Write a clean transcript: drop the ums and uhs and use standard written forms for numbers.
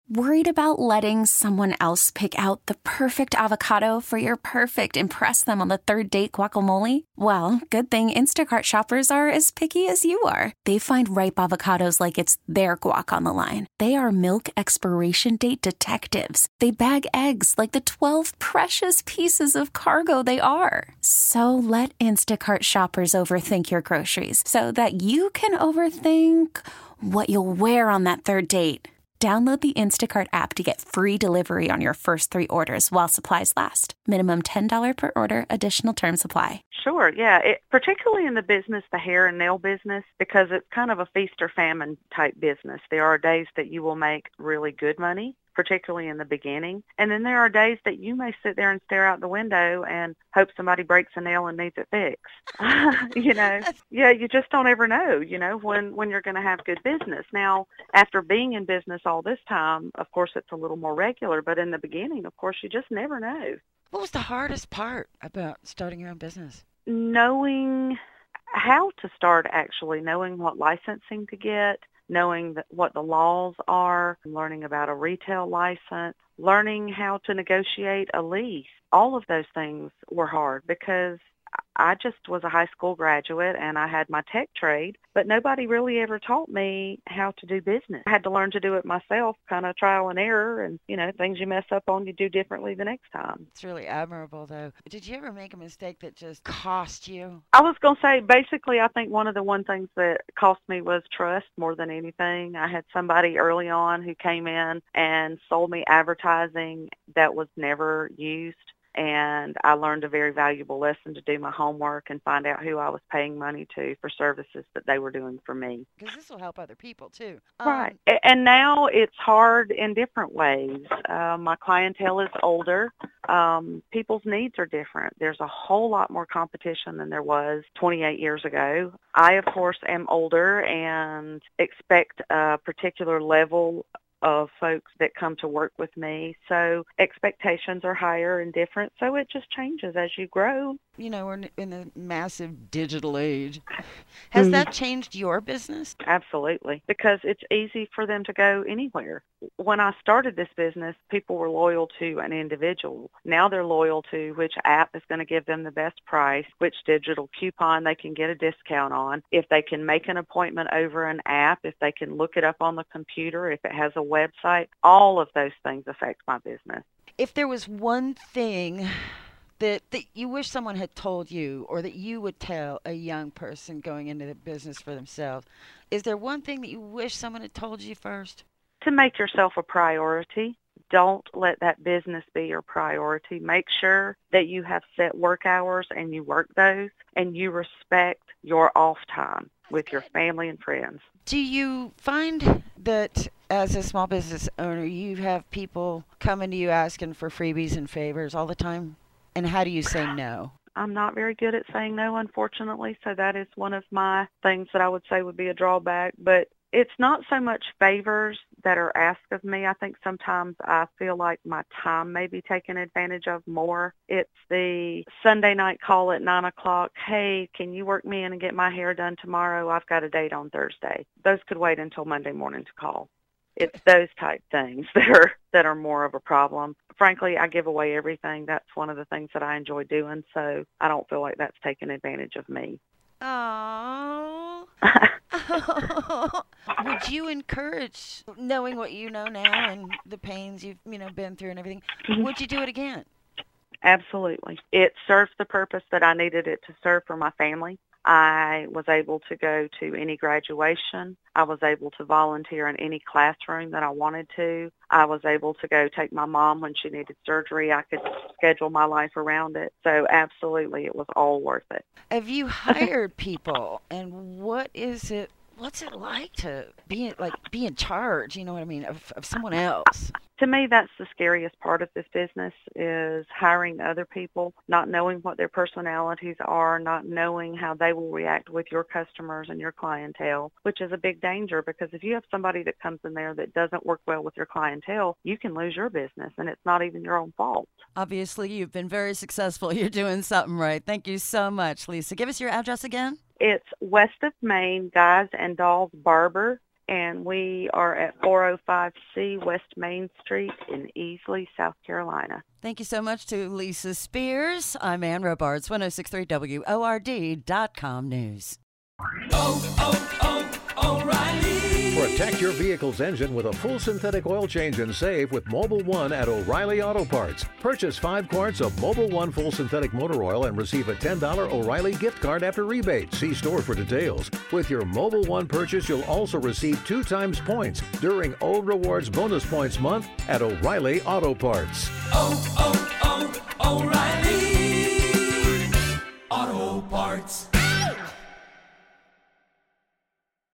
Worried about letting someone else pick out the perfect avocado for your perfect impress them on the third date guacamole? Well, good thing Instacart shoppers are as picky as you are. They find ripe avocados like it's their guac on the line. They are milk expiration date detectives. They bag eggs like the 12 precious pieces of cargo they are. So let Instacart shoppers overthink your groceries so that you can overthink what you'll wear on that third date. Download the Instacart app to get free delivery on your first 3 orders while supplies last. Minimum $10 per order. Additional terms apply. Sure, yeah. Particularly in the business, the hair and nail business, because it's kind of a feast or famine type business. There are days that you will make really good money, particularly in the beginning. And then there are days that you may sit there and stare out the window and hope somebody breaks a nail and needs it fixed. Yeah, you just don't ever know, when you're going to have good business. Now, after being in business all this time, of course, it's a little more regular. But in the beginning, of course, you just never know. What was the hardest part about starting your own business? Knowing how to start, actually, knowing what licensing to get, knowing what the laws are, learning about a retail license, learning how to negotiate a lease. All of those things were hard because I just was a high school graduate and I had my tech trade, but nobody really ever taught me how to do business. I had to learn to do it myself, kind of trial and error, and, things you mess up on, you do differently the next time. It's really admirable, though. Did you ever make a mistake that just cost you? I was going to say, basically, I think one of the things that cost me was trust more than anything. I had somebody early on who came in and sold me advertising that was never used. And I learned a very valuable lesson to do my homework and find out who I was paying money to for services that they were doing for me. Because this will help other people, too. Right. And now it's hard in different ways. My clientele is older. People's needs are different. There's a whole lot more competition than there was 28 years ago. I, of course, am older and expect a particular level of folks that come to work with me. So expectations are higher and different. So it just changes as you grow. We're in a massive digital age. Has that changed your business? Absolutely, because it's easy for them to go anywhere. When I started this business, people were loyal to an individual. Now they're loyal to which app is going to give them the best price, which digital coupon they can get a discount on, if they can make an appointment over an app, if they can look it up on the computer, if it has a website. All of those things affect my business. If there was one thing that you wish someone had told you or that you would tell a young person going into the business for themselves, is there one thing that you wish someone had told you first? To make yourself a priority. Don't let that business be your priority. Make sure that you have set work hours and you work those and you respect your off time with your family and friends. Do you find that as a small business owner, you have people coming to you asking for freebies and favors all the time? And how do you say no? I'm not very good at saying no, unfortunately, so that is one of my things that I would say would be a drawback. But it's not so much favors that are asked of me. I think sometimes I feel like my time may be taken advantage of more. It's the Sunday night call at 9 o'clock. Hey, can you work me in and get my hair done tomorrow? I've got a date on Thursday. Those could wait until Monday morning to call. It's those type things that are more of a problem. Frankly, I give away everything. That's one of the things that I enjoy doing, so I don't feel like that's taking advantage of me. Oh. Would you encourage, knowing what you know now and the pains you've been through and everything, would you do it again? Absolutely. It serves the purpose that I needed it to serve for my family. I was able to go to any graduation. I was able to volunteer in any classroom that I wanted to. I was able to go take my mom when she needed surgery. I could schedule my life around it. So absolutely, it was all worth it. Have you hired people, and what's it like to be in charge, of someone else? To me, that's the scariest part of this business is hiring other people, not knowing what their personalities are, not knowing how they will react with your customers and your clientele, which is a big danger because if you have somebody that comes in there that doesn't work well with your clientele, you can lose your business, and it's not even your own fault. Obviously, you've been very successful. You're doing something right. Thank you so much, Lisa. Give us your address again. It's west of Main, Guys and Dolls Barber, and we are at 405C West Main Street in Easley, South Carolina. Thank you so much to Lisa Spears. I'm Ann Robards, 1063 WORD.com News. O'Reilly. Protect your vehicle's engine with a full synthetic oil change and save with Mobil 1 at O'Reilly Auto Parts. Purchase 5 quarts of Mobil 1 full synthetic motor oil and receive a $10 O'Reilly gift card after rebate. See store for details. With your Mobil 1 purchase, you'll also receive 2 times points during O Rewards Bonus Points Month at O'Reilly Auto Parts. O'Reilly Auto Parts.